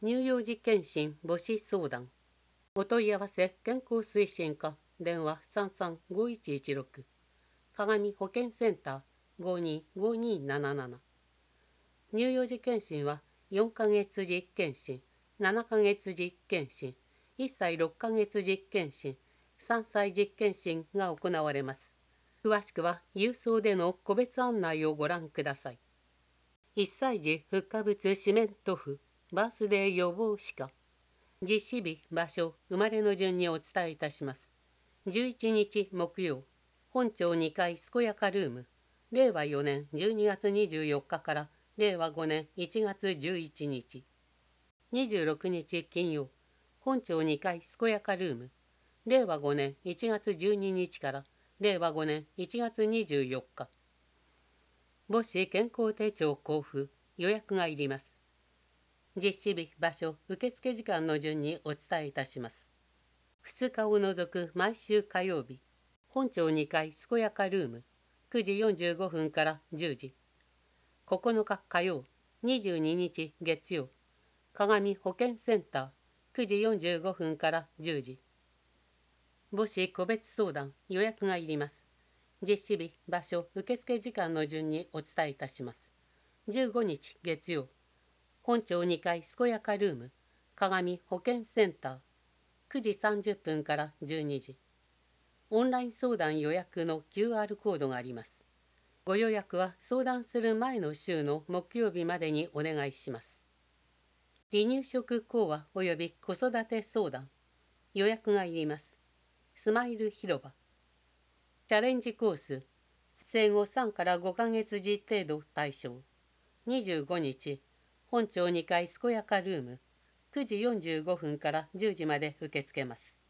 乳幼児健診母子相談。お問い合わせ健康推進課電話335116鏡保健センター525277。乳幼児健診は4ヶ月時健診、7ヶ月時健診、1歳6ヶ月時健診、3歳時健診が行われます。詳しくは郵送での個別案内をご覧ください。1歳児復活物四面塗布バースデー予防歯科。実施日、場所、生まれの順にお伝えいたします。11日木曜、本町2階健やかルーム、令和4年12月24日から令和5年1月11日。26日金曜、本町2階健やかルーム、令和5年1月12日から令和5年1月24日。母子健康手帳交付、予約がいります。実施日、場所、受付時間の順にお伝えいたします。2日を除く毎週火曜日、本町2階健やかルーム、9時45分から10時。9日火曜、22日月曜、鏡保健センター、9時45分から10時。母子個別相談、予約がいります。実施日、場所、受付時間の順にお伝えいたします。15日月曜、本町2階健やかルーム、鏡保健センター、9時30分から12時。オンライン相談予約の QR コードがあります。ご予約は相談する前の週の木曜日までにお願いします。離乳食講話及び子育て相談、予約がいります。スマイル広場。チャレンジコース、生後3から5ヶ月時程度対象。25日、本町2階健やかルーム、9時45分から10時まで受け付けます。